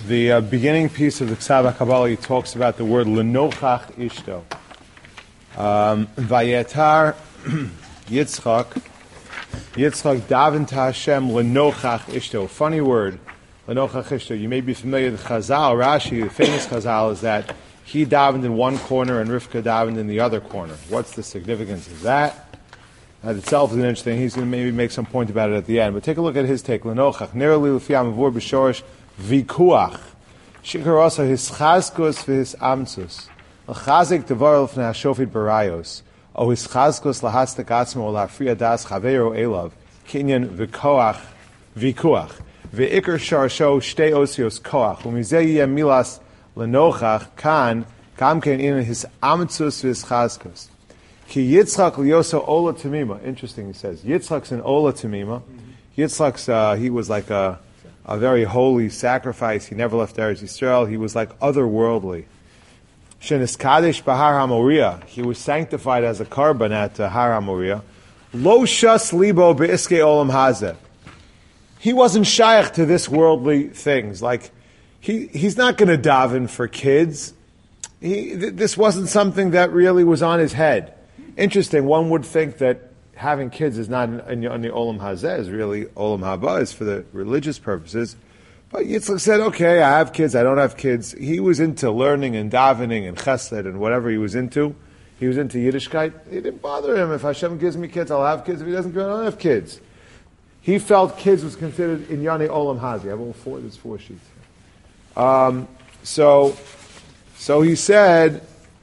The beginning piece of the Ksav HaKabbalah, he talks about the word lenochach ishto. Vayetar Yitzchak daven to Hashem lenochach ishto. Funny word, lenochach ishto. You may be familiar with Chazal, Rashi, the famous Chazal, is that he davened in one corner and Rivka davened in the other corner. What's the significance of that? That itself is an interesting. He's going to maybe make some point about it at the end. But take a look at his take. Lenochach nerli l'fiyam avur b'shorish vikuach shikar also his chazkus v'his amtzus l'chazik devar l'fnei hashofit barayos o his chazkus lahastak atzmo o la'afriya das chaveiro elav kinyan v'koach vikuach v'ikar sharsho shtei osios koach u'mizeh yeh milas lenochach kan kamken in his amtzus v'his chazkus. Ki Yitzchak liyoso ola tamima. Interesting, he says. Yitzchak's an ola tamima. Yitzchak's, he was like a very holy sacrifice. He never left Eretz Yisrael. He was like otherworldly. Shenis Kadesh Bahar HaMoriah. He was sanctified as a karban at Har HaMoriah. Lo shas libo be'iske olam hazeh. He wasn't shaykh to this worldly things. Like, he's not going to daven for kids. This wasn't something that really was on his head. Interesting, one would think that having kids is not in the Olam Hazeh, is really Olam Haba, is for the religious purposes. But Yitzchak said, okay, I have kids, I don't have kids. He was into learning and davening and chesed and whatever he was into. He was into Yiddishkeit. It didn't bother him. If Hashem gives me kids, I'll have kids. If he doesn't give me, I don't have kids. He felt kids was considered in Yane Olam Hazeh. I have all four, there's 4 sheets here. So he said,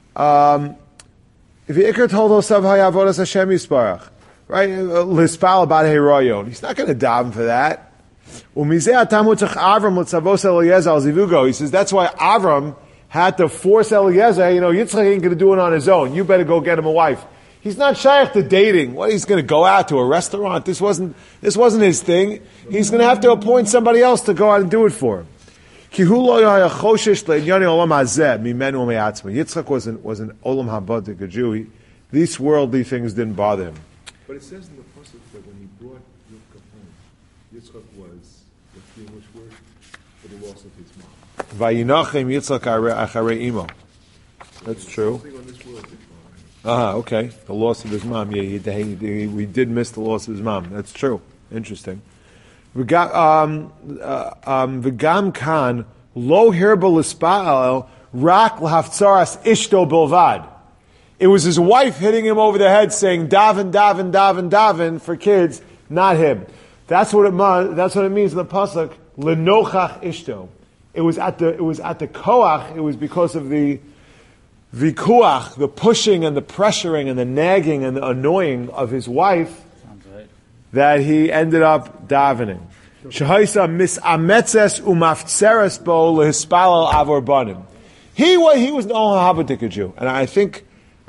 if Ikar told Osav Hayavodas Hashem Yisparach, right? Lispal Bad Heroyon. He's not going to daven for that. He says that's why Avram had to force Eliezer. Yitzchak ain't going to do it on his own. You better go get him a wife. He's not shaykh to dating. What? He's going to go out to a restaurant. This wasn't his thing. He's going to have to appoint somebody else to go out and do it for him. Yitzchak was an olam habadik, a Jew. These worldly things didn't bother him. But it says in the pasuk that when he brought Rivka home, Yitzchak was, what's the English word, for the loss of his mom. Vayinachem Yitzchak acharei imo. That's true. Okay. The loss of his mom. Yeah, we did miss the loss of his mom. That's true. Interesting. V'gam kan lo hirba l'spa'al rak l'haftzaras ishto bilvad. It was his wife hitting him over the head saying, daven, daven, daven, daven for kids, not him. That's what it means in the pasuk, lenochach ishto. It was at the koach, it was because of the vikuach, the pushing and the pressuring and the nagging and the annoying of his wife, that he ended up davening. Shehaisa misametzes umaftzeres bo lehispalal avor banim. He was an Olam Jew, and I think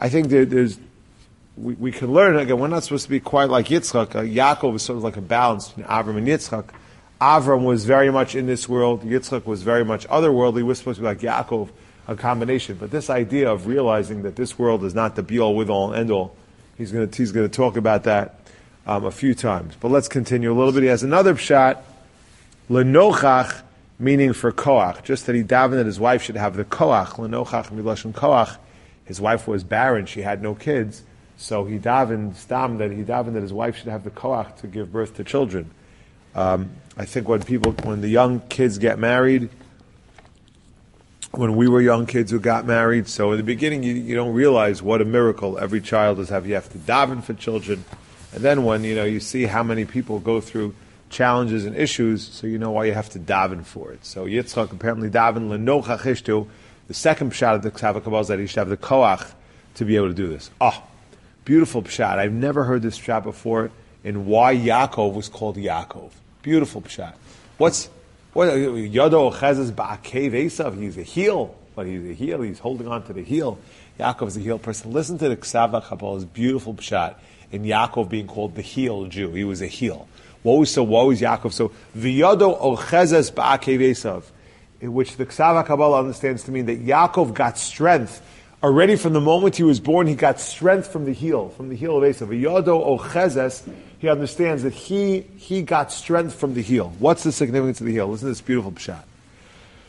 we can learn again. We're not supposed to be quite like Yitzchak. Yaakov was sort of like a balance between Avram and Yitzchak. Avram was very much in this world. Yitzchak was very much otherworldly. We're supposed to be like Yaakov, a combination. But this idea of realizing that this world is not the be all, with all, and end all, he's going to talk about that a few times. But let's continue a little bit. He has another pshat, lenochach, meaning for koach. Just that he davened that his wife should have the koach. Lenochach milashon koach. His wife was barren; she had no kids, so he davened that his wife should have the koach to give birth to children. I think when the young kids get married, when we were young kids who got married, so in the beginning you don't realize what a miracle every child is have. You have to daven for children, and then when you see how many people go through challenges and issues, so you know why you have to daven for it. So Yitzchak apparently daven lenochach ishto. The second pshat of the Ksav HaKabbalah is that he should have the koach to be able to do this. Beautiful pshat. I've never heard this pshat before, and why Yaakov was called Yaakov. Beautiful pshat. What Yado Chezes Ba'akev Esav? He's a heel, but he's a heel. He's holding on to the heel. Yaakov is a heel person. Listen to the Ksav HaKabbalah's beautiful pshat in Yaakov being called the heel Jew. He was a heel. What was Yaakov? So V'yado Ochezes Ba'akev Esav, in which the Ksav HaKabbalah understands to mean that Yaakov got strength already from the moment he was born. He got strength from the heel of Esav. V'yado Ochezes, he understands that he got strength from the heel. What's the significance of the heel? Listen to this beautiful pshat.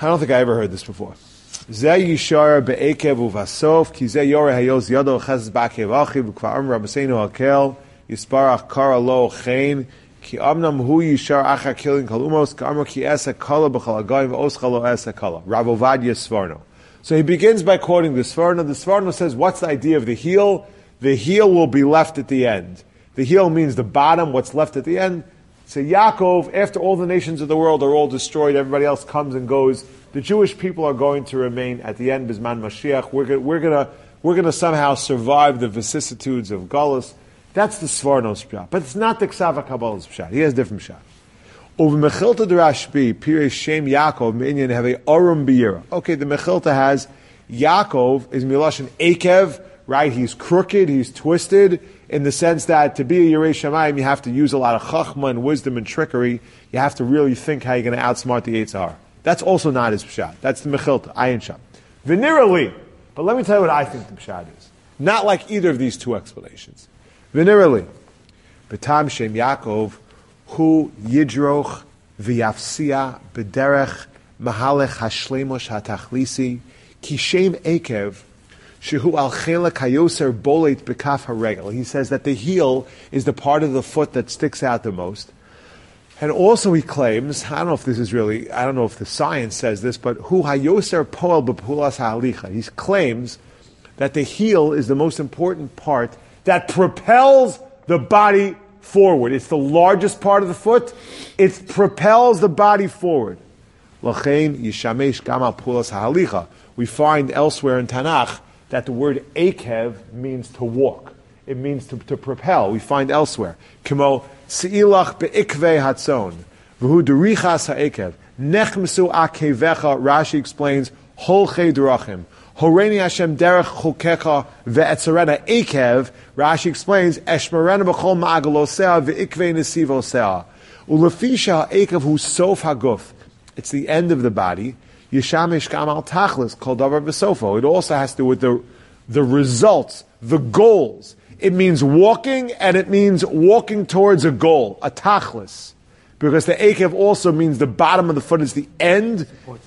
I don't think I ever heard this before. Zeh yishar be'ekev uvasof, ki zeh yoreh hayoz yado chesed ba'akev achiv, v'kvar am rabbeinu hakel, yisparach kara lo chen, ki amnam hu yishar acha kilin kalumos, ka'amar ki esa kala b'chal agayim, v'oscha lo esa kala. Rav Ovadia Sforno. So he begins by quoting the Sforno. The Sforno says, what's the idea of the heel? The heel will be left at the end. The heel means the bottom, what's left at the end. So Yaakov, after all the nations of the world are all destroyed, everybody else comes and goes, the Jewish people are going to remain at the end, Bisman Mashiach. We're gonna somehow survive the vicissitudes of Galus. That's the Svarnos pshat. But it's not the Ksava Kabbalah's pshat. He has different pshat. Over Mechilta de Rashbi, Pirei Shem Yaakov, Minyan have a Arum Biyira. Okay, the Mechilta has Yaakov is Miloshin Akev, right? He's crooked, he's twisted, in the sense that to be a Yerei Shamayim, you have to use a lot of chachma and wisdom and trickery. You have to really think how you're going to outsmart the Eitzar. That's also not his pshat. That's the Mechilta, Ayin Sham. Vinirali, but let me tell you what I think the pshat is. Not like either of these two explanations. Vinirali, B'tam Shem Yaakov, Hu Yidroch V'yafsia B'derech Mahalech Hashlemosh HaTachlisi Ki Shem Ekev Shehu al chela kayoser bolet bekaf haregel. He says that the heel is the part of the foot that sticks out the most. And also he claims, I don't know if the science says this, but hu hayoser poel bepulas ha'alicha. He claims that the heel is the most important part that propels the body forward. It's the largest part of the foot. It propels the body forward. Lachein yishamesh gamal pulas ha'alicha. We find elsewhere in Tanakh that the word akev means to walk. It means to propel. We find elsewhere. Kimo se'ilach be'ikvei hatzon. V'hu derichas ha'akev. Nechmesu akevecha, Rashi explains, holchei derachim. Horeini Hashem derech chokecha ve'etzarena akev, Rashi explains, eshmarena b'chol ma'agalosea ve'ikvei nesivosea. Ulefisha ha'akev hu sof haguf. It's the end of the body. Yishamish Kamal Tachlis, called Davar B'Sofo. It also has to do with the results, the goals. It means walking, and it means walking towards a goal, a Tachlis. Because the Akev also means the bottom of the foot is the end.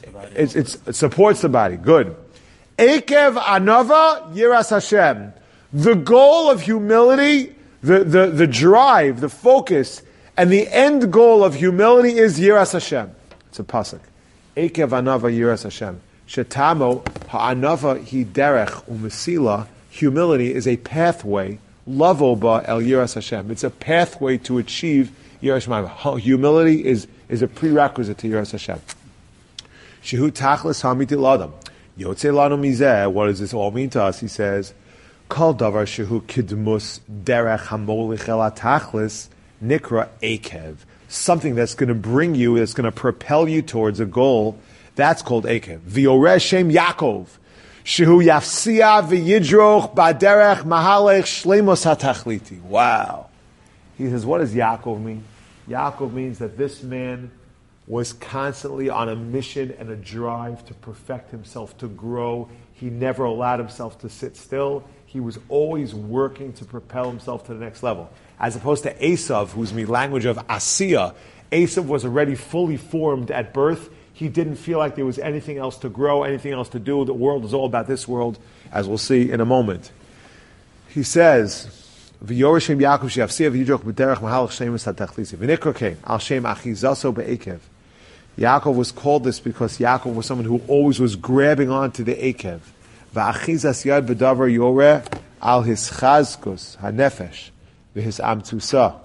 It supports the body. Good. Akev Anava Yiras Hashem. The goal of humility, the drive, the focus, and the end goal of humility is Yiras Hashem. It's a pasuk. Ekev anava yiras Hashem. Shetamo ha'anava hi derech u'mesila. Humility is a pathway. Lavoba el yiras Hashem. It's a pathway to achieve yiras Hashem. Humility is a prerequisite to yiras Hashem. Shehu tachlis hamiti ladam. Yotze lanu mizeh. What does this all mean to us? He says, Kol davar shehu kidmus derech hamolich el tachlis nikra ekev. Something that's going to bring you, that's going to propel you towards a goal, that's called Akev. V'yoreh Shem Yaakov, shehu yafsia v'yidroch ba'derech mahalech shleimos hatachliti. Wow. He says, what does Yaakov mean? Yaakov means that this man was constantly on a mission and a drive to perfect himself, to grow. He never allowed himself to sit still. He was always working to propel himself to the next level. As opposed to Esav, who's the language of Asiya. Esav was already fully formed at birth. He didn't feel like there was anything else to grow, anything else to do. The world is all about this world, as we'll see in a moment. He says, V'yorashem Yaakov she'afsiya v'yidroch b'derech mahalach shemus hatachlisi. V'nikrokein al shem achizaso be'ekev. Yaakov was called this because Yaakov was someone who always was grabbing onto the Akev. V'achizas yad b'davar yoreh al his chazkus hanefesh. His amtusa,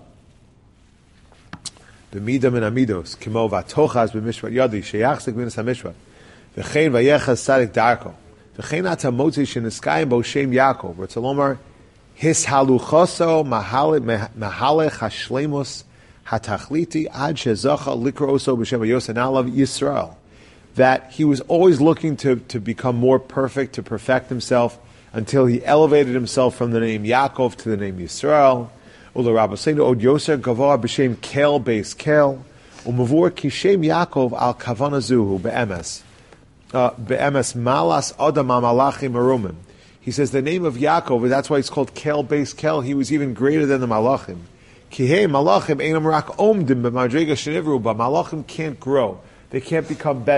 b'midam and amidos, kimo v'atochaz b'mishvat yadi sheyachzik minas hamishvat, v'chein v'yechaz tzadik darko, v'chein atamotzi sheniskayim bo shem Yaakov. Ritzalomar his haluchoso mahalech hashlemus hatachliti ad shezacha likroso b'shem yosanalav Yisrael. That he was always looking to become more perfect, to perfect himself, until he elevated himself from the name Yaakov to the name Yisrael. Ula Rabbeinu od Yoser Gavor b'shem Kel beis Kel u'mavur kishem Yaakov al kavana zuhu be'emes malas adam malachim merumim. He says the name of Yaakov, that's why it's called Kel beis Kel. He was even greater than the malachim. Kihei malachim einam rak omdim b'madrega shenivru, but malachim can't grow. They can't become better.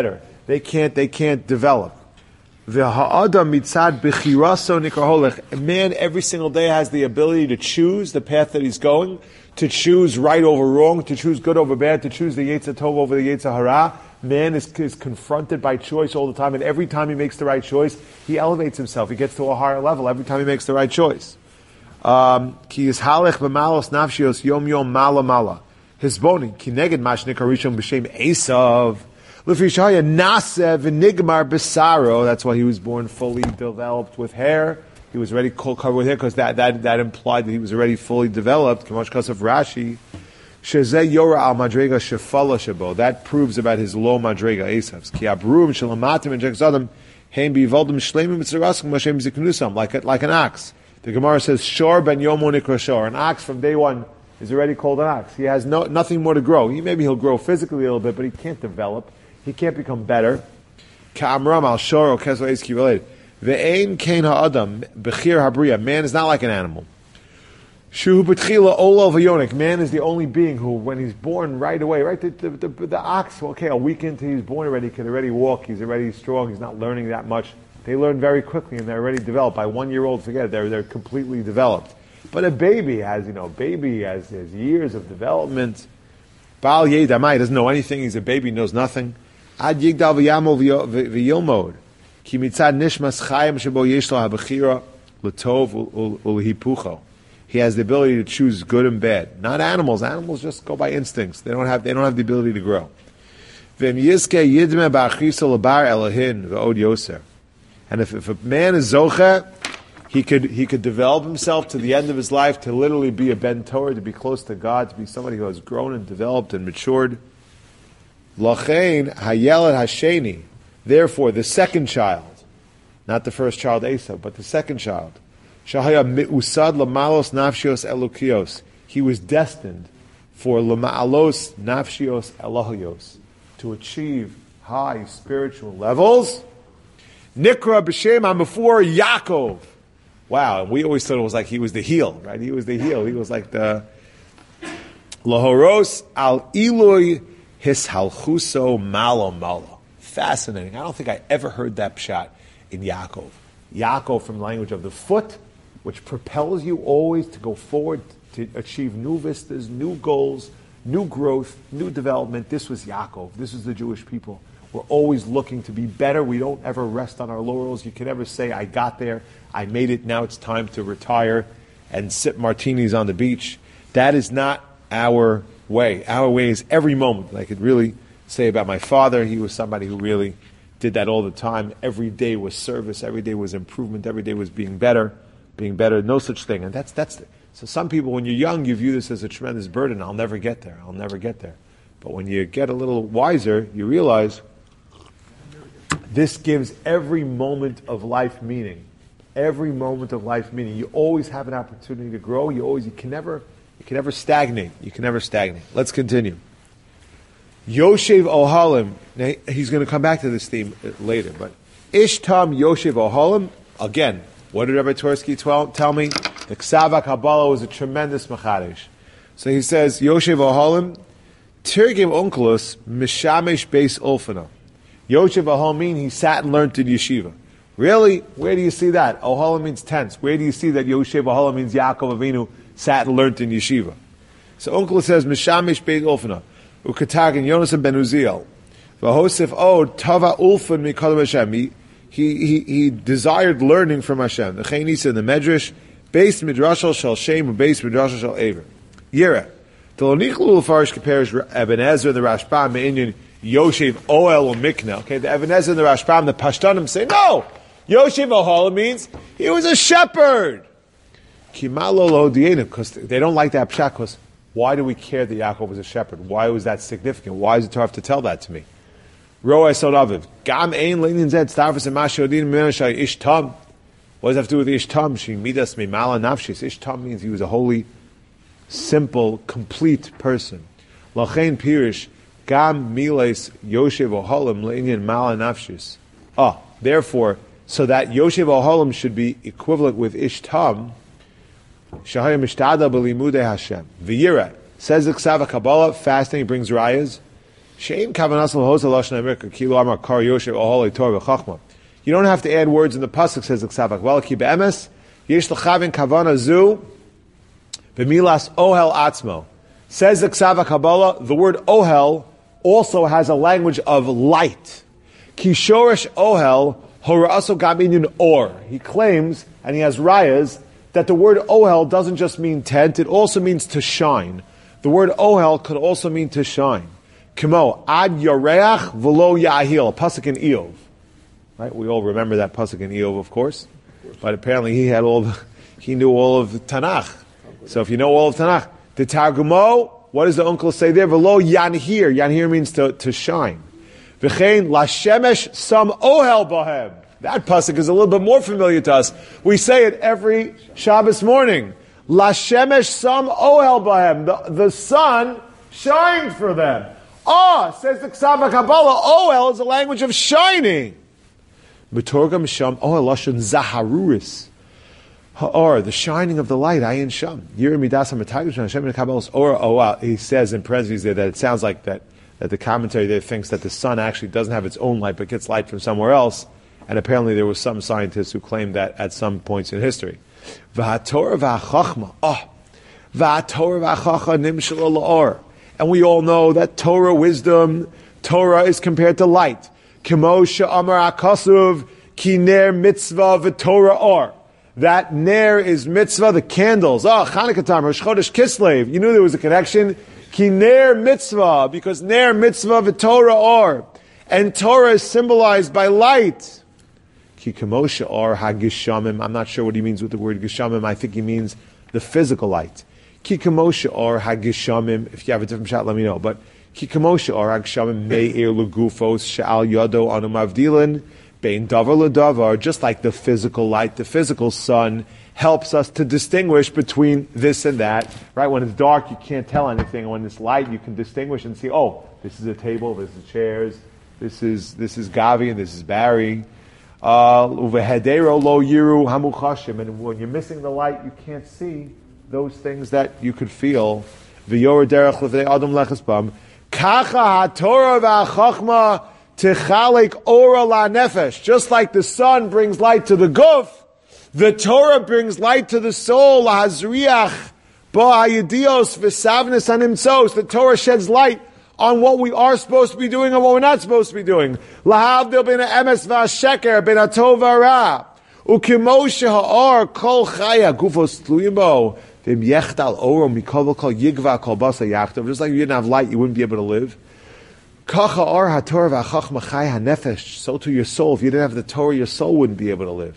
They can't develop. V'ha'adam mitzad b'chiraso nikarholech. A man every single day has the ability to choose the path that he's going, to choose right over wrong, to choose good over bad, to choose the Yetzer Tov over the Yetzer Hara. Man is confronted by choice all the time, and every time he makes the right choice, he elevates himself. He gets to a higher level every time he makes the right choice. Ki yishalech b'malos nafshios yom yom mala mala. Hisboni ki neged mashnik harishon b'shem Esav. L'fishaya naseh v'nigmar b'saro. That's why he was born fully developed with hair. He was already covered with hair because that implied that he was already fully developed. Kamash Kasaf Rashi. Shezeh Yora al Madrega Shefala Shabo. That proves about his low Madrega Esav's. Ki abrum shalamatim and jekzadam heim bivaldim shleimim mitzaraskim mashem ziknusam. Like an ox. The Gemara says, Shor ben yomo nikra shor. An ox from day one is already called an ox. He has nothing more to grow. Maybe he'll grow physically a little bit, but he can't develop. He can't become better. Ka'amram al shor o keso eski related. Ve'ein kein ha'adam bechir habriya. Man is not like an animal. Shu b'tchila olav v'yonik. Man is the only being who, when he's born right away, right? The ox, okay, a week into he's born already, he can already walk, he's already strong, he's not learning that much. They learn very quickly and they're already developed. By 1 year old, forget it, they're completely developed. But a baby has years of development. Baal Yedamai doesn't know anything, he's a baby, knows nothing. Ad yigdal v'yamo v'yilmod. Ki mitzad nishmas chayim shebo yesh lo ha'bechira l'tov u'lehipucho. He has the ability to choose good and bad. Not animals. Animals just go by instincts. They don't have the ability to grow. And if a man is zocha, he could develop himself to the end of his life to literally be a ben Torah, to be close to God, to be somebody who has grown and developed and matured. Lachein hayelad hasheni. Therefore, the second child, not the first child Esau, but the second child. Shahaya mi'usad lamalos nafshios elokios. He was destined for lamaalos nafshios elohios, to achieve high spiritual levels. Nikra b'shem before Yaakov. Wow, and we always thought it was like he was the heel, right? He was the heel. He was like the lahoros al ilui hishalchuso malo malo. Fascinating. I don't think I ever heard that pshat in Yaakov. Yaakov from the language of the foot, which propels you always to go forward, to achieve new vistas, new goals, new growth, new development. This was Yaakov. This was the Jewish people. We're always looking to be better. We don't ever rest on our laurels. You can never say, I got there, I made it, now it's time to retire and sip martinis on the beach. That is not our way. Our way is every moment. I could really say about my father, he was somebody who really did that all the time. Every day was service, every day was improvement, every day was being better, no such thing. And so some people, when you're young, you view this as a tremendous burden. I'll never get there. But when you get a little wiser, you realize this gives every moment of life meaning. Every moment of life meaning. You always have an opportunity to grow. You can never stagnate. Let's continue. Yoshev Ohalim. Now, he's going to come back to this theme later, but Ishtam Yoshev Ohalim, again, what did Rabbi Twersky tell me? The Ksava Kabbalah was a tremendous machadish. So he says, Yoshev Ohalim, Tirgim Onkelos, Mishamesh Beis Olfana. Yoshev Ohalim means he sat and learned in yeshiva. Really? Where do you see that? Ohalim means tents. Where do you see that Yoshev Ohalim means Yaakov Avinu sat and learned in yeshiva? So Onkelos says, Mishamesh Beis Olfana. Ukatagin Yonasan ben Uziel. Vahosef Tava Ulfan Mikadam Hashem. He desired learning from Hashem. The Chainisa in the Medrash, Beis Midrashal Shal Shem, Beis Midrashal Shal Aver. Yira. Telonichlu Farish compares Eben Ezra and the Rashbam Me'inyan Yoshev Oel or Mikna. Okay, the Eben Ezra and the Rashbam, the Pashtanim say, no! Yoshev Oel means he was a shepherd. Kimalo Lo Dienim, because they don't like that pshat, because why do we care that Yaakov was a shepherd? Why was that significant? Why is it tough to tell that to me? Roe Sod Aviv. Gam Ein Leinin Zed Starfus and Mashodin Menashai Ishtam. What does that have to do with Ishtam? She midas me mala nafshis. Ishtam means he was a holy, simple, complete person. Lachein Pirish Gam Miles Yoshev Ohalim Leinin Mala Nafshis. Therefore, so that Yoshev Ohalim should be equivalent with Ishtam. Shahaya Mishtada B'Limudei Hashem. V'yira says the Ksava Kabbalah. Fasting brings rayas. You don't have to add words in the pasuk, says the Ksavak. Velki be'emes, yesh l'chavin kavana zu, b'milas ohel atzmo. Says the Ksavak Kabbalah, the word ohel also has a language of light. Kishorish ohel, hora'aso gaminyan or. He claims, and he has rayas, that the word ohel doesn't just mean tent, it also means to shine. The word ohel could also mean to shine. Kimo, ad yoreach v'lo yahil, a pasuk in Eov. Right? We all remember that pasuk in Eov, of course. But apparently he knew all of the Tanakh. So if you know all of Tanakh, the Targumo, what does the uncle say there? V'lo yanhir. Yanhir means to shine. V'chein lashemesh sam ohel bahem. That pasuk is a little bit more familiar to us. We say it every Shabbos morning. Lashemesh sam ohel bahem. The sun shined for them. Says the Ksavak Kabbalah, ohel is a language of shining. B'torgam sham ohel lashon zaharuris. Ha'or, the shining of the light, ayin sham. He says in parentheses there that it sounds like that the commentary there thinks that the sun actually doesn't have its own light, but gets light from somewhere else. And apparently there were some scientists who claimed that at some points in history. V'hatorah v'achachma. V'hatorah v'achachma nimshal la'or. And we all know that Torah wisdom, Torah is compared to light. Kimo she'amar akasuv ki ner mitzvah v'torah or. That ner is mitzvah, the candles. Chanukah time, Rosh Chodesh Kislev. You knew there was a connection. Ki ner mitzvah, because ner mitzvah v'torah or. And Torah is symbolized by light. Ki kimo she'or hagishamim. I'm not sure what he means with the word gishamim. I think he means the physical light. Ki kamosha or hagishamim. If you have a different shot, let me know. But ki kamosha or hagishamim me'ir lugufos she'al yado anu mavdilin bein davar ledavar. Just like the physical light, the physical sun helps us to distinguish between this and that. Right? When it's dark, you can't tell anything. When it's light, you can distinguish and see. Oh, this is a table. This is chairs. This is Gavi and this is Barry. Uvehedero lo yiru hamuchashim. And when you're missing the light, you can't see those things that you could feel. V'yor derech l'vnei adam lechesbam. Kacha haTorah v'achachma tichalek ora la nefesh. Just like the sun brings light to the guf, the Torah brings light to the soul. Lahazriach bo hayedios v'savnes hanimtzos. The Torah sheds light on what we are supposed to be doing and what we're not supposed to be doing. Lahavdil ben ha'emes v'hasheker ben ha'tov v'hara. Ukimoshe ha'or kol chaya gufos tluyim bo. Just like you didn't have light, you wouldn't be able to live. So to your soul, if you didn't have the Torah, your soul wouldn't be able to live.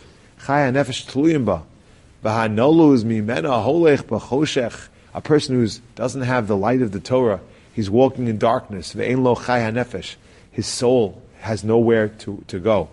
A person who doesn't have the light of the Torah, he's walking in darkness. His soul has nowhere to go.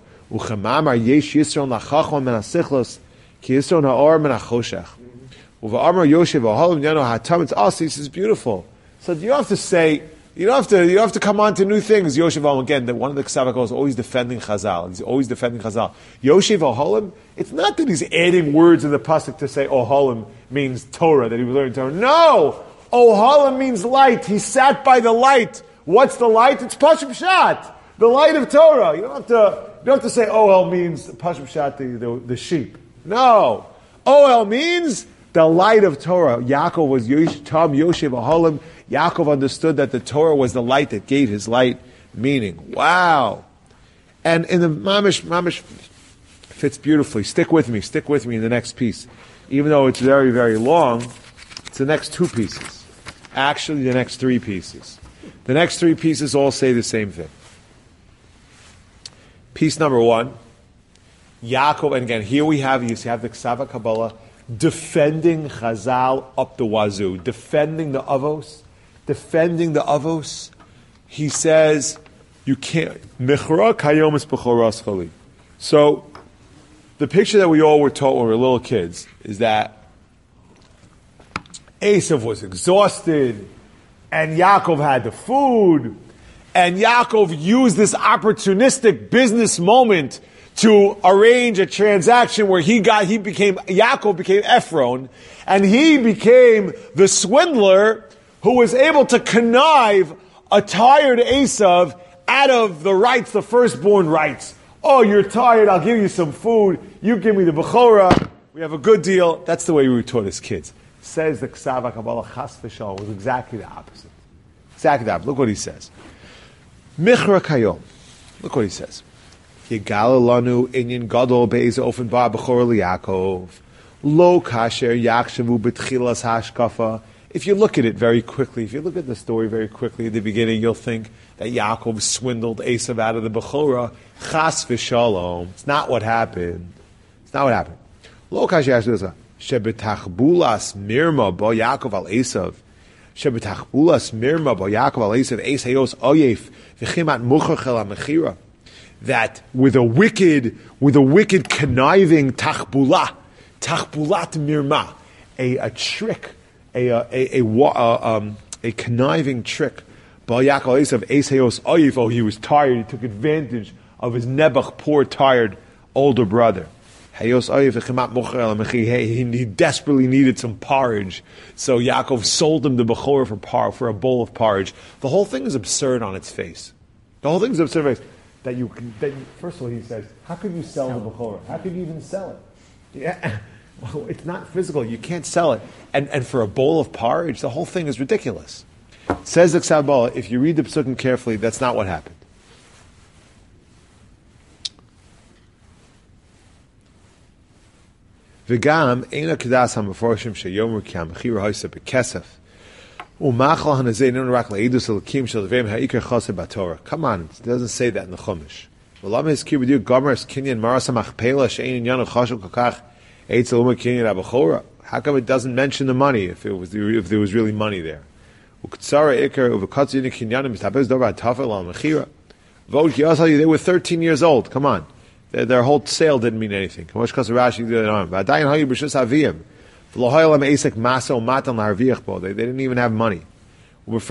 This is beautiful. So you don't have to say, you don't have to come on to new things. Yoshev again, that one of the Ksavakos is always defending Chazal. He's always defending Chazal. Yoshev Oholim, it's not that he's adding words in the pasuk to say Oholim means Torah, that he was learning Torah. No! Oholim means light. He sat by the light. What's the light? It's Pashim Shat. The light of Torah. You don't have to say Ohel means Pashim Shat, the sheep. No. Ohel means the light of Torah. Yaakov was Tam Yoshev Aholim. Yaakov understood that the Torah was the light that gave his light meaning. Wow. And in the Mamish fits beautifully. Stick with me in the next piece. Even though it's very, very long, it's the next two pieces. Actually, the next three pieces. The next three pieces all say the same thing. Piece number one, Yaakov, and again, here you have the Ksava Kabbalah defending Chazal up the wazoo, defending the Avos. He says, you can't. Mechra kayomis b'choras chali. So, the picture that we all were taught when we were little kids is that Esav was exhausted, and Yaakov had the food, and Yaakov used this opportunistic business moment to arrange a transaction where Yaakov became Ephron, and he became the swindler who was able to connive a tired Esav out of the rights, the firstborn rights. Oh, you're tired, I'll give you some food. You give me the Bechorah. We have a good deal. That's the way we were taught as kids. Says the Ksav HaKabbalah Chas V'Shalom was exactly the opposite. Exactly the opposite. Look what he says. Michra Kayom. Look what he says. Yigala lanu inyan gadol be'ez ofen ba Bechorah liYakov. Lo kasher yakshavu b'tchilas hashkafa. If you look at it very quickly, if you look at the story very quickly at the beginning, you'll think that Yaakov swindled Esav out of the Bechorah. Chas v'shalom. It's not what happened. It's not what happened. Lo kasher yakshavu shebetachbulas mirma bo Yaakov al Esav. Shebetachbulas mirma bo Yaakov al Esav. Eis hayos oyef v'chimat muchachel ha-mechira. That with a wicked conniving tachbulat mirma, a trick, a conniving trick. He was tired. He took advantage of his Nebuch, poor, tired older brother. He desperately needed some porridge, so Yaakov sold him the Bechorah for a bowl of porridge. The whole thing is absurd on its face. The whole thing is absurd on its face. First of all, he says, how could you sell the Bechorah? How could you even sell it? Yeah. Well, it's not physical. You can't sell it. And for a bowl of porridge, the whole thing is ridiculous. Says the Ksav Bala, if you read the Psukim carefully, that's not what happened. V'gam, eina kedas ha-meforshim sheyomer ki ha-mechira hoysa b'kesef. U'machal hanazei nun rak la'idus al-kim shel devim ha'ikar choseh b'torah. Come on, it doesn't say that in the Chumash. V'lam hizkir b'diu gomer es kinyan maras ha-machpela she'ein yanu choshev kakach eitzel umar kinyan ha-b'chora. How come it doesn't mention the money if there was really money there? They were 13 years old. Come on. Their whole sale didn't mean anything. They didn't even have money. He was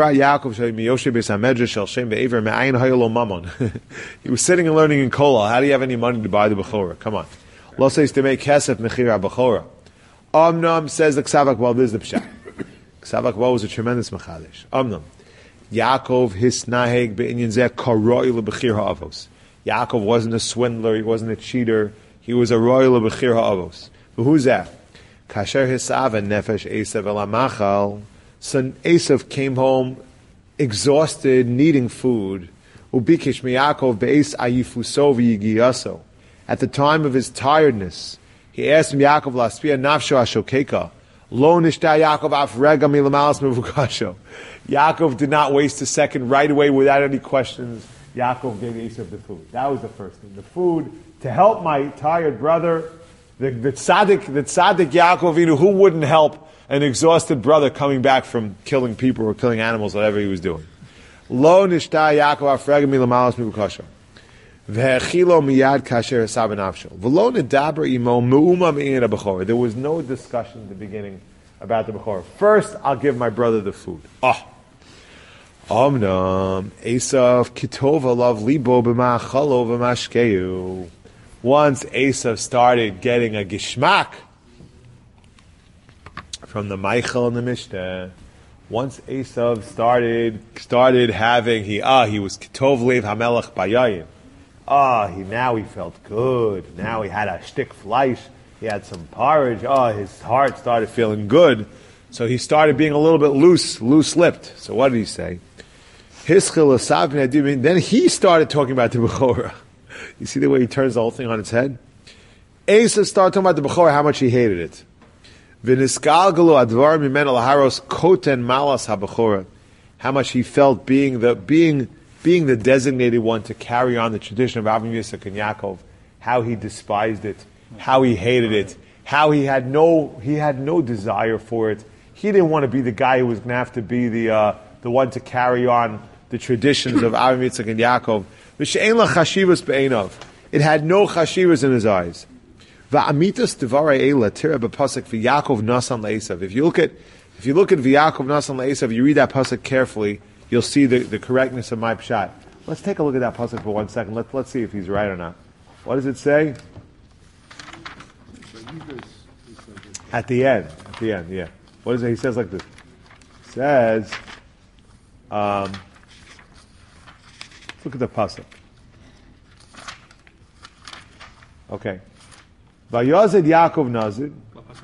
sitting and learning in Kola. How do you have any money to buy the Bechorah? Come on. Lo says to make kesef mechira Bechorah. Amnam says the Ksavak, well, this is the Pshat. Ksavak was a tremendous machadish. Amnam. Yaakov hisnaheg be'inyan zeh karoi lebechir ha'avos. Yaakov wasn't a swindler, he wasn't a cheater, he was a royal lebechir ha'avos. But who's that? Kasher hisav nefesh Esav el hamachal. Son Esav came home exhausted, needing food. Ubikish miyakov be'es ayifuso v'yigiyaso. At the time of his tiredness, he asked him, Yaakov laspia nafsho ashokeka. Lo nishta Yaakov af rega milamalas mevukasho. Yaakov did not waste a second. Right away, without any questions, Yaakov gave Esav the food. That was the first thing. The food to help my tired brother. The tzaddik Yaakov Avinu, who wouldn't help an exhausted brother coming back from killing people or killing animals, whatever he was doing. Lo nishta Yaakov af rega milamalas mevukasho. There was no discussion at the beginning about the Bechorah. First, I'll give my brother the food. Omnam Esav kitova lav libo b'ma'achalo v'mashkeu. Once Esav started getting a gishmak from the Michael and the Mishnah, once Esav started having, he was kitov lev hamelach bayayim. Now he felt good. Now he had a shtick fleisch. He had some porridge. His heart started feeling good. So he started being a little bit loose-lipped. So what did he say? Then he started talking about the Bechorah. You see the way he turns the whole thing on its head? Esav started talking about the Bechorah, how much he hated it. How much he felt being the designated one to carry on the tradition of Avraham, Yitzchak, and Yaakov, how he despised it, how he hated it, how he had no desire for it. He didn't want to be the guy who was going to have to be the one to carry on the traditions of Avraham, Yitzchak, and Yaakov. It had no chashivas in his eyes. If you look at V'Yakov Nasan Le'esav, you read that pasuk carefully, you'll see the correctness of my pshat. Let's take a look at that pasuk for 1 second. Let's see if he's right or not. What does it say? At the end, yeah. What is it? He says like this. He says, Let's look at the pasuk. Okay. Vayazid Yaakov Nazir.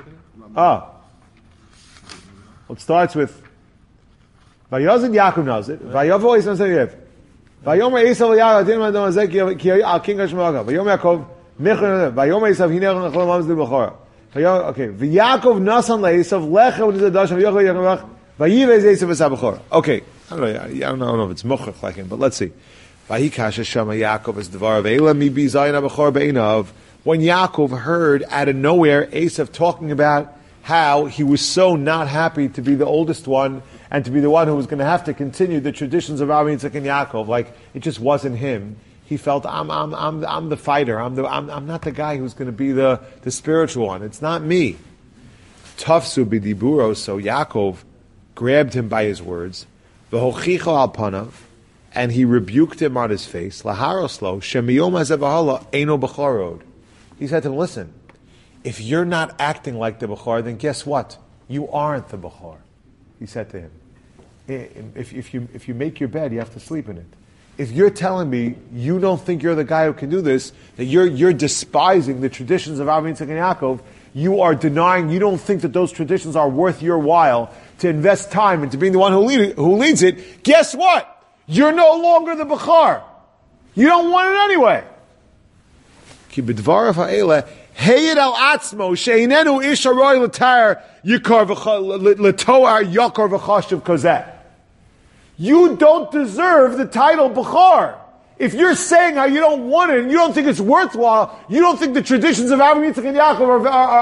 It starts with Vayazid Yaakov Nazir. Vayavo Esav Zeyev. Vayomer Esav Yaakov Adin Madon Azek Ki Al King Hashmaga. Vayomer Yaakov Mechon. Vayomer Esav Hinech Nechol Mamz B'Chora. Okay. V'Yaakov Nasan LeEsav Lecha V'Nizadash V'Yochel Yaakov Vayivez Esav V'Sabachora. Okay. I don't know if it's Mochach like him, but let's see. Vayikasha Shama Yaakov is Dvar Ve'ela Mi Bi Zayin Abachor Be'inav. When Yaakov heard out of nowhere Esav talking about how he was so not happy to be the oldest one and to be the one who was going to have to continue the traditions of Avraham, Yitzchak, and Yaakov, like it just wasn't him. He felt I'm the fighter. I'm not the guy who's going to be the spiritual one. It's not me. Tafsu b'diburo. So Yaakov grabbed him by his words, v'hochicho al panav, and he rebuked him on his face. Laharoslo shemiyom hazevahala eino b'chorod. He said to him, listen, if you're not acting like the Bechor, then guess what? You aren't the Bechor. He said to him, if you make your bed, you have to sleep in it. If you're telling me you don't think you're the guy who can do this, that you're despising the traditions of Avraham, Yitzchak, and Yaakov, you are denying, you don't think that those traditions are worth your while to invest time into being the one who leads it, guess what? You're no longer the Bechor. You don't want it anyway. Ki b'dvarav ha'ela heyed al atzmo she'inenu ish haroy l'tar yikar l'toar yakar v'chashiv kozeh. You don't deserve the title Bechor. If you're saying how you don't want it and you don't think it's worthwhile, you don't think the traditions of Avraham, Yitzchak, and Yaakov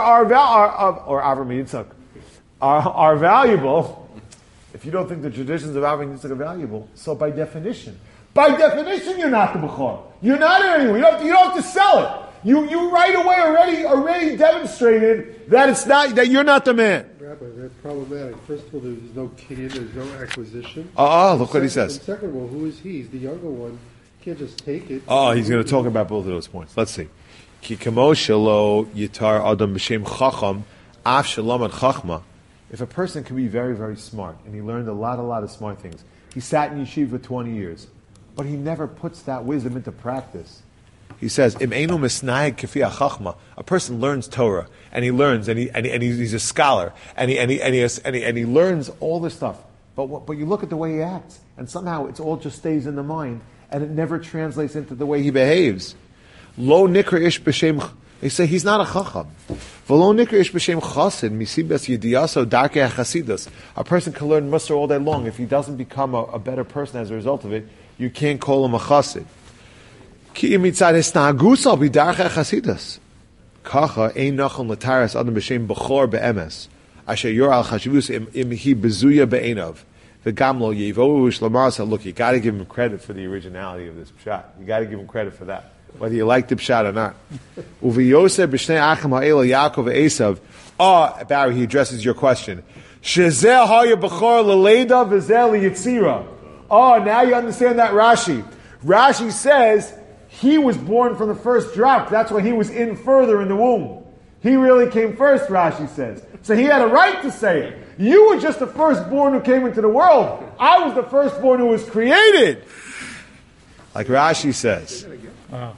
are valuable. If you don't think the traditions of Avraham and Yitzchak are valuable, so by definition, you're not the Bechor. You're not it anymore. You don't have to sell it. You right away already demonstrated that it's not, that you're not the man. Rabbi, that's problematic. First of all, there's no kinyan, there's no acquisition. Look what he says. And second of all, who is he? He's the younger one. He can't just take it. He's going to talk about both of those points. Let's see. Ki kamo shelo yitar adam b'shem chacham af shalom ad chachma. If a person can be very, very smart, and he learned a lot of smart things, he sat in yeshiva for 20 years, but he never puts that wisdom into practice. He says, "Im einu misnayeg k'fi hachachma." A person learns Torah, and he learns, and he's a scholar, and he learns all this stuff. But you look at the way he acts, and somehow it all just stays in the mind, and it never translates into the way he behaves. Lo nikra ish b'shem. They say he's not a chacham. V'lo nikra ish b'shem chasid misibas yidiyaso darkei hachasidus. A person can learn Musar all day long. If he doesn't become a better person as a result of it, you can't call him a chassid. Ki imitzad hisnagusal b'darkei hachasidus. Kacha ein nachon l'taras adam b'shem b'chor be'emes. Asher yor al chashivus im hi bezuya be'enov. The gamlo yevohu shlamar said, look, you got to give him credit for the originality of this pshat. You got to give him credit for that, whether you like the pshat or not. Uviyosef b'shnei achim ha'el Yaakov Esav. Barry, he addresses your question. Shezeh ha'ya b'chor l'leida v'zeh liyitzira. Now you understand that Rashi. Rashi says he was born from the first drop. That's why he was in further in the womb. He really came first, Rashi says. So he had a right to say it. You were just the firstborn who came into the world. I was the firstborn who was created. Like Rashi says. Wow.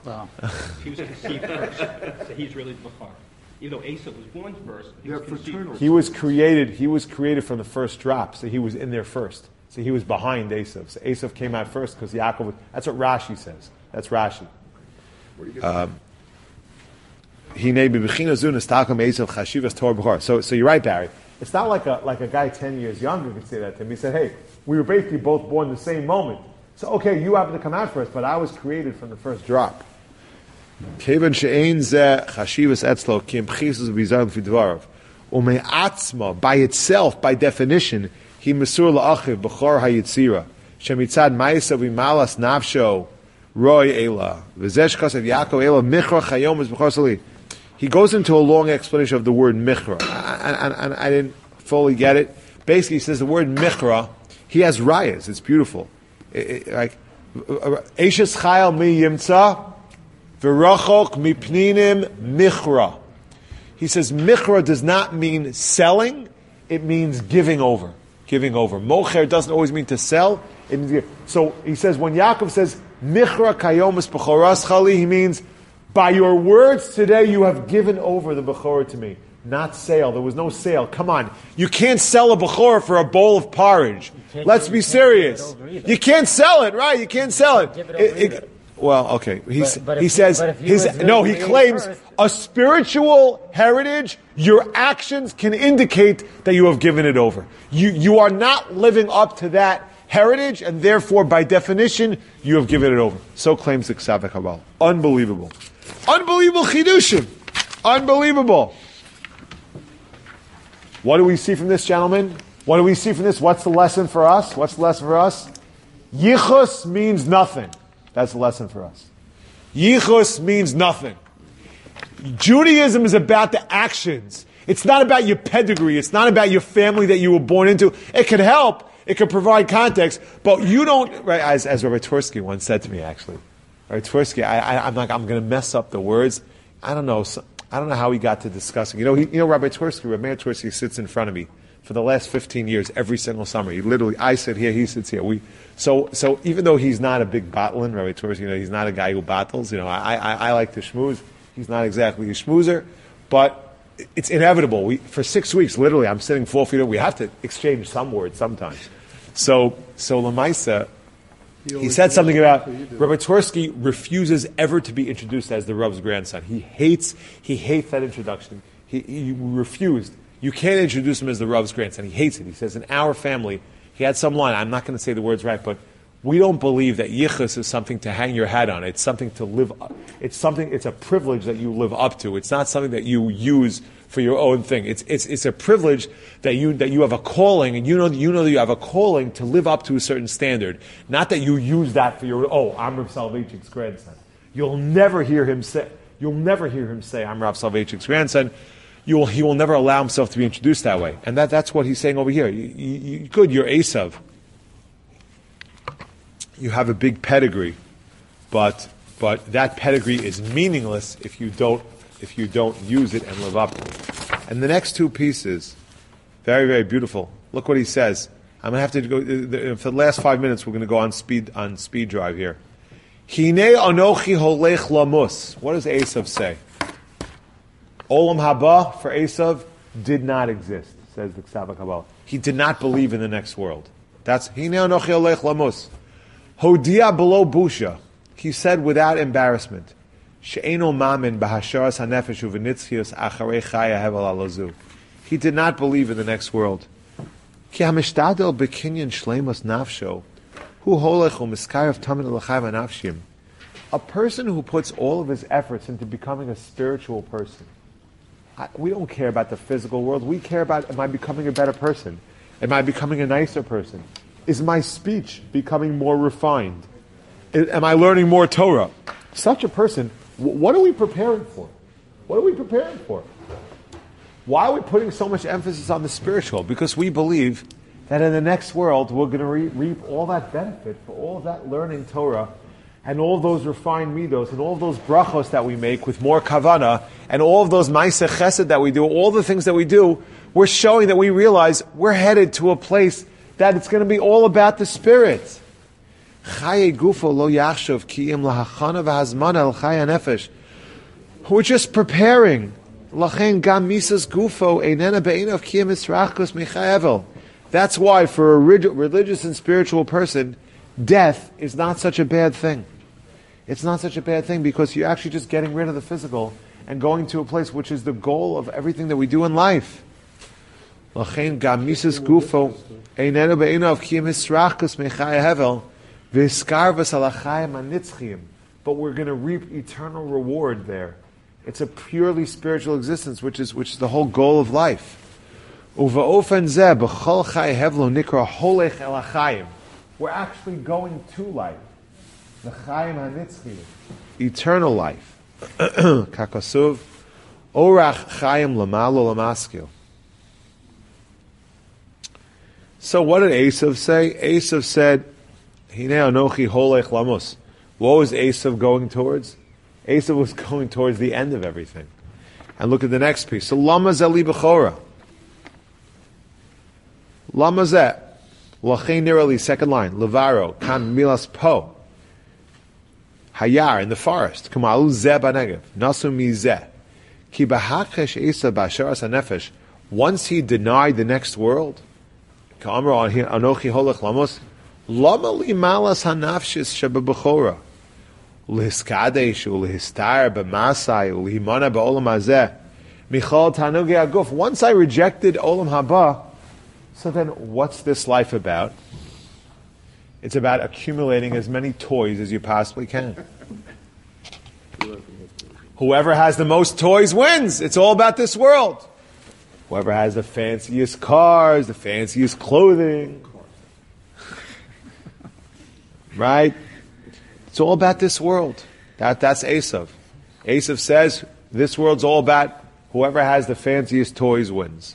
He was conceived first. So he's really the Bechor. Even though Esav was born first, he was conceived. He was created from the first drop, so he was in there first. So he was behind Esav. So Esav came out first because Yaakov was, that's what Rashi says. That's Rashi. So you're right, Barry. It's not like a guy 10 years younger could say that to him. He said, hey, we were basically both born the same moment. So, okay, you happened to come out first, but I was created from the first drop. By itself, by definition, he mesur la'achiv b'chor hayitzira. Shemitzad ma'isa v'imalas nafsho roy ela. V'zesh kasev Yaakov ela michra chayom es b'chor sali. He goes into a long explanation of the word michra. And I didn't fully get it. Basically, he says the word michra, he has rayas. It's beautiful. Like, Eishes chayal mi yimtza, v'rachok mipninim michra. He says michra does not mean selling, it means giving over. Giving over. Mocher doesn't always mean to sell, So he says, when Yaakov says, Nichra kayomas b'choras chali, he means, by your words today you have given over the Bechorah to me. Not sale. There was no sale. Come on. You can't sell a Bechorah for a bowl of porridge. Let's be serious. You can't sell it, right? You can't sell it. Well, okay. He says, he claims a spiritual heritage, your actions can indicate that you have given it over. You are not living up to that heritage, and therefore, by definition, you have given it over. So claims the Ksavik Habal. Unbelievable. Unbelievable chidushim. Unbelievable. What do we see from this, gentlemen? What do we see from this? What's the lesson for us? What's the lesson for us? Yichus means nothing. That's the lesson for us. Yichus means nothing. Judaism is about the actions. It's not about your pedigree. It's not about your family that you were born into. It could help. It could provide context. But you don't, right, as Rabbi Twersky once said to me, actually. Rabbi Twersky, I'm going to mess up the words. I don't know how he got to discussing. Rabbi Twersky, Rabbi Meir Twersky sits in front of me for the last 15 years, every single summer. He literally, I sit here, he sits here. So even though he's not a big battler, Rabbi Twersky, he's not a guy who battles. I like to schmooze. He's not exactly a schmoozer, but it's inevitable. For 6 weeks, literally, I'm sitting 4 feet away. We have to exchange some words sometimes. So Lamaisa, he said something about Rabbi Twersky refuses ever to be introduced as the Rav's grandson. He hates that introduction. He refused. You can't introduce him as the Rav's grandson. He hates it. He says, in our family, he had some line, I'm not going to say the words right, but we don't believe that yichus is something to hang your hat on. It's something to live up. It's a privilege that you live up to. It's not something that you use for your own thing. It's a privilege that you have a calling, and you know that you have a calling to live up to a certain standard. Not that you use that for I'm Rav Soloveitchik's grandson. You'll never hear him say, I'm Rav Soloveitchik's grandson. He will never allow himself to be introduced that way. And that's what he's saying over here. You're Esav. You have a big pedigree, but that pedigree is meaningless if you don't use it and live up to it. And the next two pieces, very, very beautiful. Look what he says. I'm going to have to go, for the last 5 minutes, we're going to go on speed drive here. Hine anochi holech lamus. What does Esav say? Olam haba for Esav did not exist, says the Ksavik Habal. He did not believe in the next world. That's Hine anochi holech lamus. Hodia below busha. He said without embarrassment. She'eno mamin b'hasharas hanefesh uvenitzchius acharei chaya hevel alazu. He did not believe in the next world. Ki hamishtadel bekinyan shleimus nafsho hu holech u'miskayav tamin l'chayv anafshim. A person who puts all of his efforts into becoming a spiritual person. We don't care about the physical world. We care about, am I becoming a better person? Am I becoming a nicer person? Is my speech becoming more refined? Am I learning more Torah? Such a person, what are we preparing for? What are we preparing for? Why are we putting so much emphasis on the spiritual? Because we believe that in the next world we're going to reap all that benefit for all of that learning Torah and all of those refined midos and all of those brachos that we make with more kavana and all of those ma'aseh chesed that we do, all the things that we do, we're showing that we realize we're headed to a place that it's going to be all about the spirit. We're just preparing. That's why for a religious and spiritual person, death is not such a bad thing. It's not such a bad thing because you're actually just getting rid of the physical and going to a place which is the goal of everything that we do in life. But we're going to reap eternal reward there. It's a purely spiritual existence, which is the whole goal of life. We're actually going to life. The Chaim HaNitzchiyim. Eternal life. Kakasuv. Orach Chaim Lamalo Lamaskil. So what did Esav say? Esav said, Hine Anochi Holech Lamus. What was Esav going towards? Esav was going towards the end of everything. And look at the next piece. So Lama Zeli Bechora. Lama Zeh. L'chein nirali, second line, levaro, kan milas po. Hayar, in the forest. Kamalu zeh b'negev, nasu mizeh. Ki b'hachesh Esav b'asheras hanefesh. Once he denied the next world, ka'amro anochi holach lamos, lama li malas hanafshis shebebechora. L'hiskadesh, u'l'histar b'masai, u'l'himana ba'olam hazeh. Michal tanugi aguf. Once I rejected olam haba, so then what's this life about? It's about accumulating as many toys as you possibly can. Whoever has the most toys wins. It's all about this world. Whoever has the fanciest cars, the fanciest clothing. Right? It's all about this world. That's Esav. Esav says this world's all about whoever has the fanciest toys wins.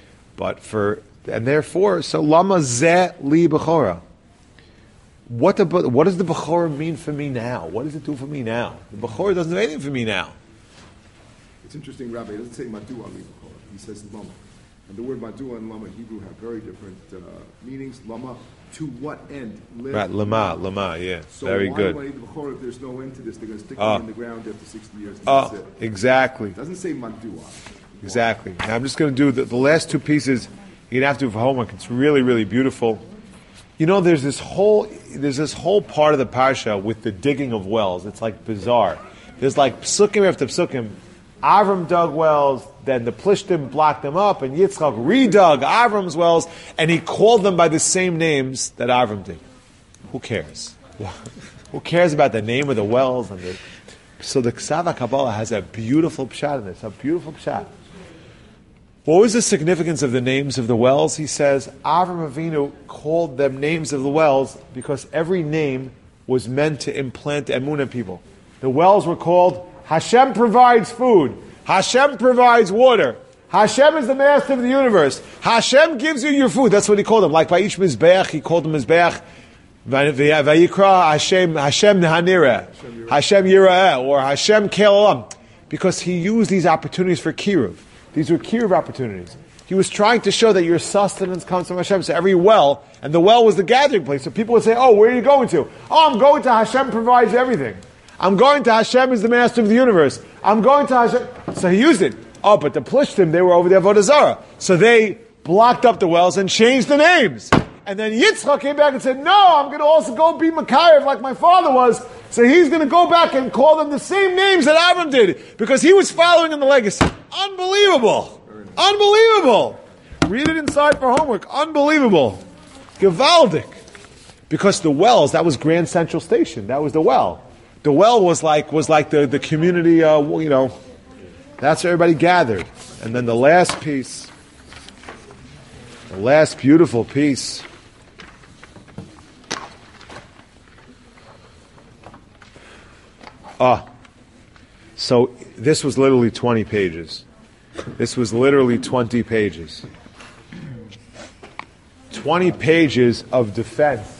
And therefore, so lama zeh li bechora. What does the bechora mean for me now? What does it do for me now? The bechora doesn't do anything for me now. It's interesting, Rabbi. He doesn't say madua li bechora. He says lama. And the word madua and lama in Hebrew have very different meanings. Lama, to what end? Right, lama, yeah. So very good. Why do I need the bechora if there's no end to this? They're going to stick them in the ground after 60 years. And that's it. Exactly. It doesn't say madua. Exactly. Now I'm just going to do the last two pieces. You're going to have to do for homework. It's really, really beautiful. You know, there's this whole part of the parsha with the digging of wells. It's like bizarre. There's like psukim after psukim. Avram dug wells, then the Plishtim blocked them up, and Yitzchak redug Avram's wells, and he called them by the same names that Avram did. Who cares? Who cares about the name of the wells? So the Ksava Kabbalah has a beautiful pshat in this, a beautiful pshat. What was the significance of the names of the wells? He says, Avram Avinu called them names of the wells because every name was meant to implant emunah in people. The wells were called Hashem provides food. Hashem provides water. Hashem is the master of the universe. Hashem gives you your food. That's what he called them. Like by each Mizbeach, he called them Mizbeach. Vayikra Hashem Hanireh. Hashem Yira'eh. Or Hashem Ke'olam. Because he used these opportunities for Kiruv. These were Kiruv opportunities. He was trying to show that your sustenance comes from Hashem. So every well, and the well was the gathering place. So people would say, oh, where are you going to? Oh, I'm going to Hashem provides everything. I'm going to Hashem is the master of the universe. I'm going to Hashem. So he used it. Oh, but the Plishtim, they were over there Avodah Zarah. So they blocked up the wells and changed the names. And then Yitzchak came back and said, no, I'm going to also go be Makayev like my father was. So he's going to go back and call them the same names that Avram did. Because he was following in the legacy. Unbelievable. Unbelievable. Read it inside for homework. Unbelievable. Gewaldic. Because the wells, that was Grand Central Station. That was the well. The well was like the community, that's where everybody gathered. And then the last piece, the last beautiful piece. So this was literally 20 pages. This was literally 20 pages. 20 pages of defense.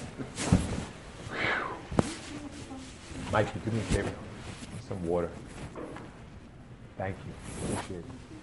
Mike, you do me a favor. Some water. Thank you. Appreciate it.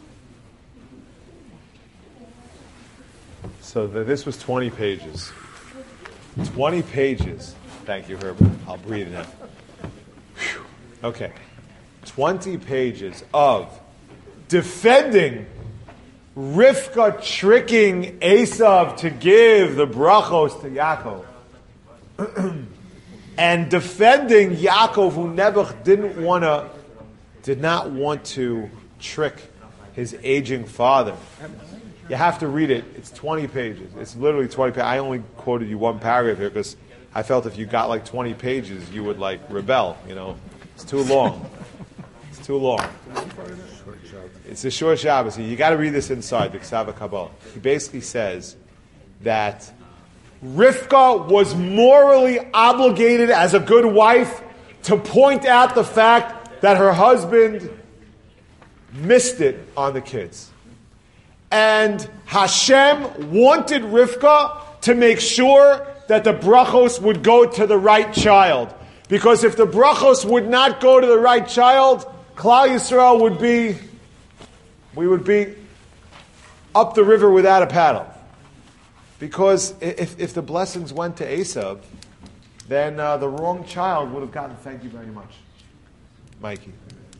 So this was 20 pages. 20 pages. Thank you, Herbert. I'll breathe now. Okay. 20 pages of defending Rivka tricking Esav to give the brachos to Yaakov. And defending Yaakov, who Nebuch did not want to trick his aging father. You have to read it. It's 20 pages. It's literally 20 pages. I only quoted you one paragraph here because I felt if you got like 20 pages, you would like rebel. It's too long. It's too long. It's a short Shabbos. You got to read this inside the Ksava Kabbalah. He basically says that Rivka was morally obligated as a good wife to point out the fact that her husband missed it on the kids. And Hashem wanted Rivka to make sure that the brachos would go to the right child. Because if the brachos would not go to the right child, Klal Yisrael we would be up the river without a paddle. Because if the blessings went to Esav, then the wrong child would have gotten thank you very much. Mikey.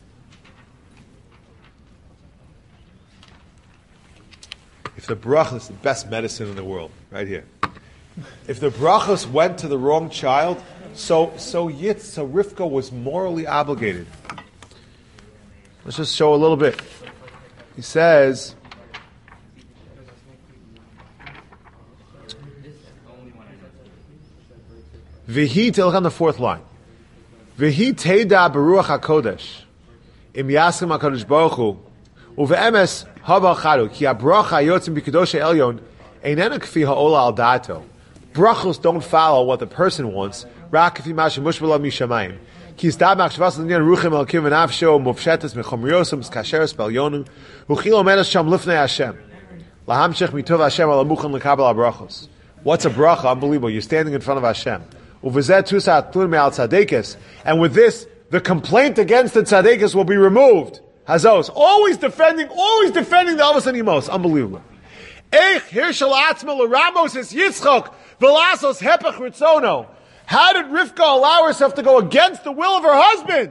If the brachos is the best medicine in the world, right here. If the brachos went to the wrong child, so Rivka was morally obligated. Let's just show a little bit. He says, V'hi, look on the fourth line. V'hi teida beruach hakodesh, im yasrim hakodesh baruch hu, uve'emes hava chadu, ki habracha yotzim b'kedosh elyon, einena kfi ha'ola al da'ato. Brachos don't follow what the person wants. Rak kfi ma'ashem mushbala mishamayim. Ki istab machshavas l'nyan ruchim al-kim v'nafsho, mufshetes mechomriosum, skasheres b'elyonu, u'chilo menes sham lifnei Hashem. Lahamshech mitov Hashem al amuchan l'kabel ha-brachos. What's a bracha? Unbelievable. You're standing in front of Hashem. And with this, the complaint against the tzaddikus will be removed. Hazos, always defending the Avos and Imos. Unbelievable. How did Rivka allow herself to go against the will of her husband?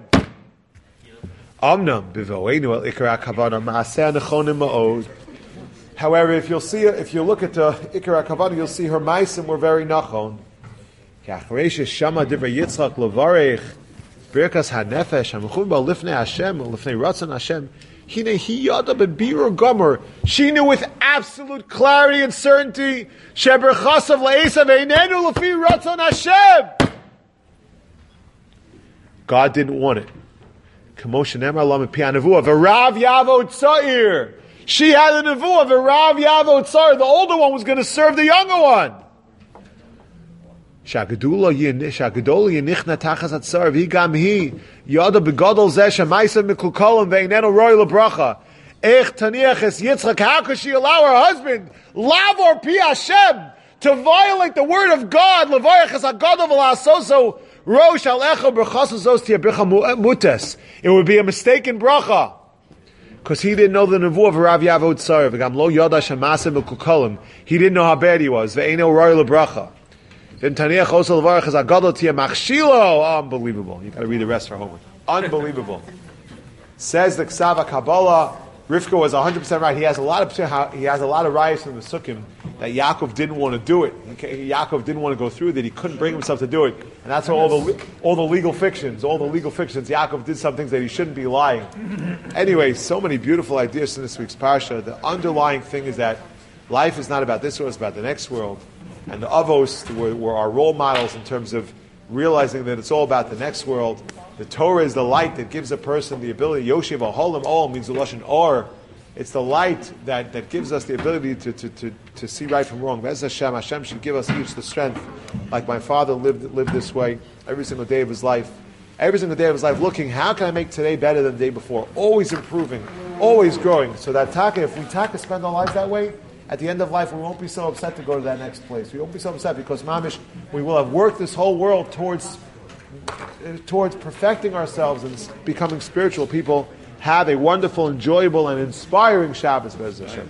However, if you look at the Ikar HaKavana, you'll see her maisim were very nachon. Shama divrei Yitzchak levarech birkas hanefesh hamechum ba lifnei Hashem lifnei ratzon Hashem hine hi yada bebirur gomer. She knew with absolute clarity and certainty sheberchasav le'esav einenu lefi ratzon Hashem. God didn't want it. Kamosha nemar lam pi hanavuah v'rav yavo tzair. She had the nevuah v'rav yavo tzair. The older one was going to serve the younger one. Shagadula yinichna tachas atzar v'gam hi yada begadol zeh shemaisa mikulkolim ve'inenu roi lebracha. Ech taniach es Yitzchak. How could she allow her husband lavor pi Hashem to violate the word of God? Levarech es hagadol v'la'asoso rosh alecha brachasozos tiyabricha mutes. It would be a mistaken bracha. Because he didn't know the nevuah of Rav Yavo Tzar. V'gam lo yada shemaisa mikulkolim. He didn't know how bad he was. Ve'inenu roi lebracha. Unbelievable. You got to read the rest for homework. Unbelievable. Says the Ksava Kabbalah, Rivka was 100% right. He has a lot of rayos from the Sukkim that Yaakov didn't want to do it. Yaakov didn't want to go through that. He couldn't bring himself to do it, and that's all the legal fictions. Yaakov did some things that he shouldn't be lying. Anyway, so many beautiful ideas in this week's parsha. The underlying thing is that life is not about this world; it's about the next world. And the Avos were our role models in terms of realizing that it's all about the next world. The Torah is the light that gives a person the ability. Yoshev Aholim Ol means the Lashon Or. It's the light that gives us the ability to see right from wrong. Be'ez Hashem should give us each the strength, like my father lived this way every single day of his life. Every single day of his life, looking, how can I make today better than the day before? Always improving, always growing. So that if we spend our lives that way, at the end of life, we won't be so upset to go to that next place. We won't be so upset because, mamish, we will have worked this whole world towards perfecting ourselves and becoming spiritual people. Have a wonderful, enjoyable, and inspiring Shabbos. Be'ez Hashem.